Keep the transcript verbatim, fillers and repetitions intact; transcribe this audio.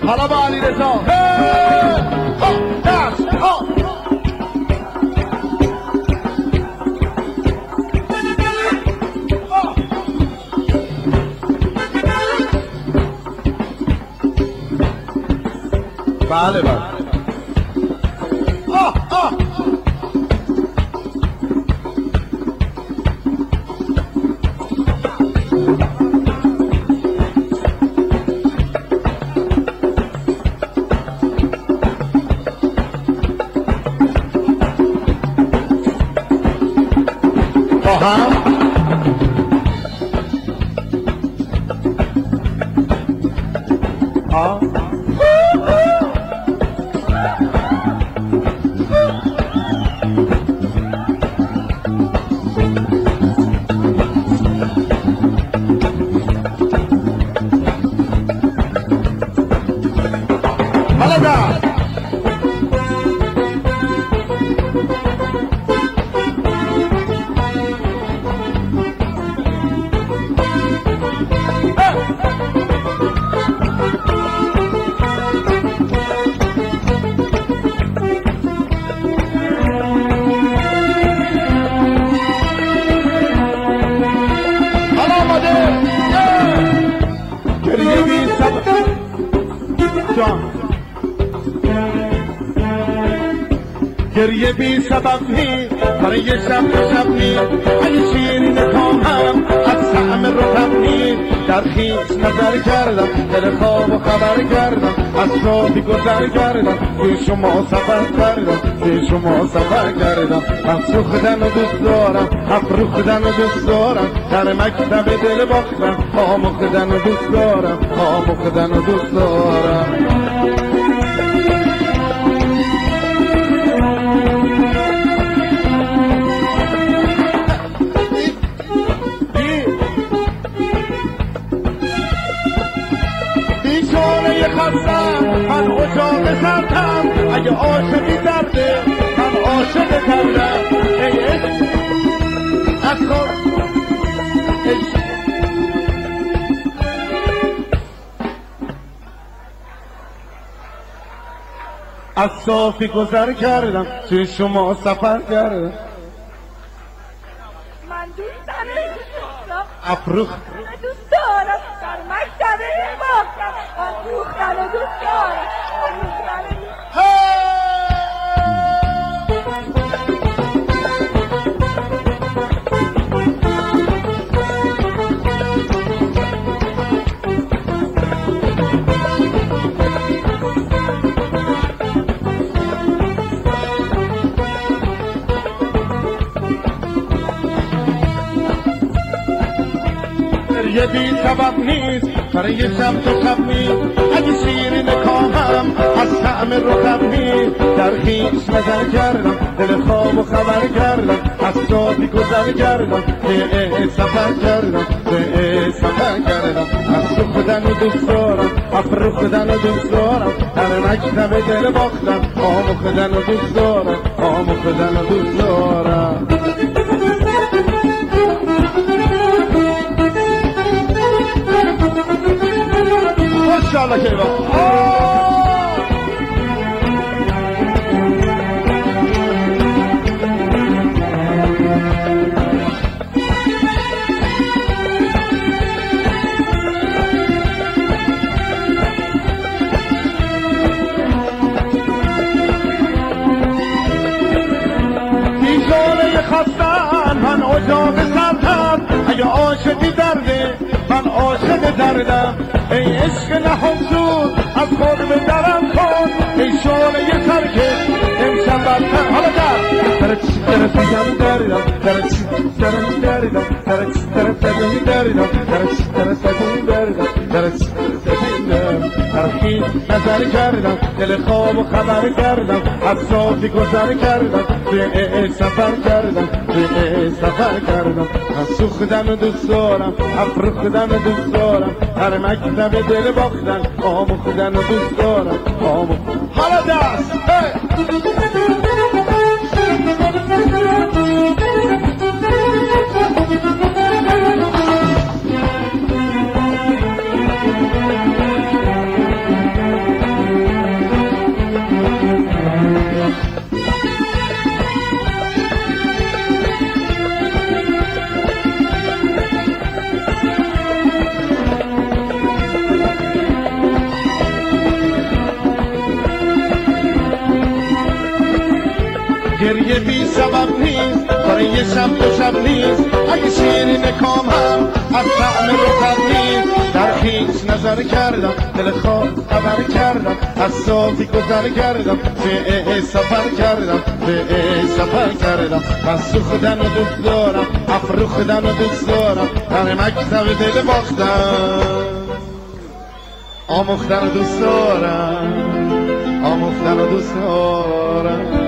حالا با علی رضا دست ها بله بله آه آه با هم آه گریه بی سبب نی برای شب و شب نی اگه شیرین کامم از طعم رطب نی در خیش نظر کردم دل خواب و خبر کردم از شادی گذر کردم توی شما سفر کردم توی شما سفر کردم افروختن و دوست دارم افروختن و دوست دارم در مکتب دل باختم آموختن و دوست دارم آموختن و دوست دارم من اجاق سردم اگه عاشقی درده من عاشق دردم ای عشق از خود از صافی گذر کردم توی شما سفر کردم من دوست دارم افروخ دوست دارم در مکتب باختم افروختن و دوست دارم یه بی سبب نیست برای شب تو شب نیست اگه شیرین کامم از طعم رطب نیست در خیش نظر کردم دل خواب و خبر کردم از شادی گذر کردم به سفر کردم به سفر کردم افروختن و دوست دارم افروختن و دوست دارم در مکتب دل باختم آموختن و دوست دارم آموختن و دوست دارم ماشاءالله که خستم من اجاق سردم اگه عاشقی درده من عاشق دردم ای عشق نهم زود از خود به درم کن ای شعله ترکه امشب برتر حالا در در چی در سیدم دردم در چی درم دردم در چی در سیدم دردم در چی در سیدم دردم در چی در سیدم دردم در خیش نظر کردم دل خواب و خبر کردم از صافی گذر کردم به سفر کردم به سفر کردم از سوختن و دوست دارم افروختن و دوست دارم هر مکتب دل باختن آموختن و دوست دارم آموختن حالا دست شب نیست برای یه شب دو شب نیست اگه شیرین کام هم از طعم رخت نیست در خیش نظر کردم دل خواب خبر کردم از صافی گذر کردم به سفر کردم به سفر کردم من سوختن و دوست دارم افروختن و دوست دارم در مکتب دل باختم آموختن و دوست دارم آموختن و دوست دارم